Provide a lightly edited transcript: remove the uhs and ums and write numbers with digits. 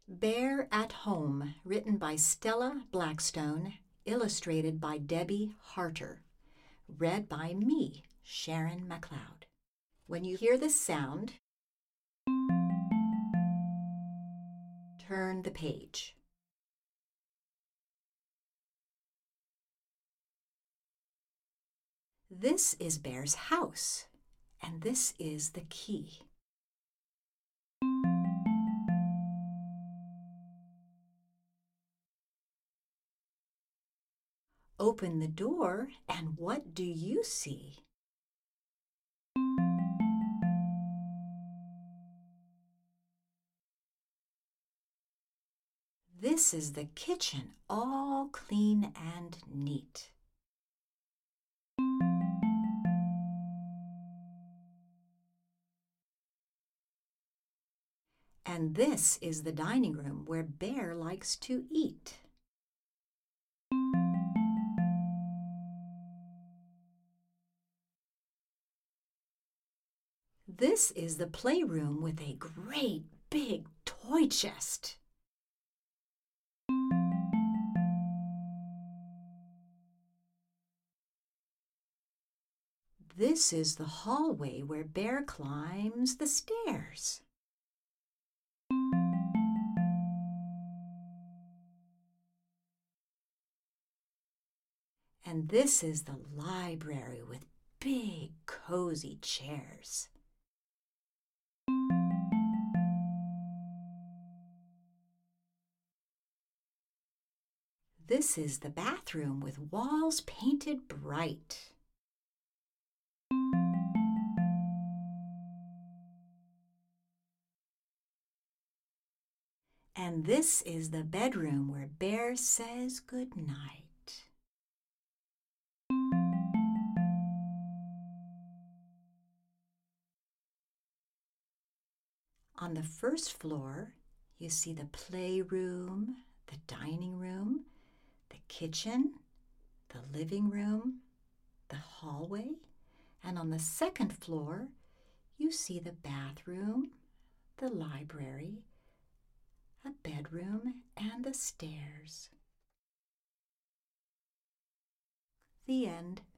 Bear at Home, written by Stella Blackstone, illustrated by Debbie Harter. Read by me, Sharon McLeod. When you hear this sound, turn the page. This is Bear's house, and this is the key. Open the door, and what do you see? This is the kitchen, all clean and neat. And this is the dining room where Bear likes to eat. This is the playroom with a great big toy chest. This is the hallway where Bear climbs the stairs. And this is the library with big, cozy chairs. This is the bathroom with walls painted bright. And this is the bedroom where Bear says good night. On the first floor, you see the playroom, the dining room, the kitchen, the living room, the hallway, and on the second floor, you see the bathroom, the library, a bedroom, and the stairs. The end.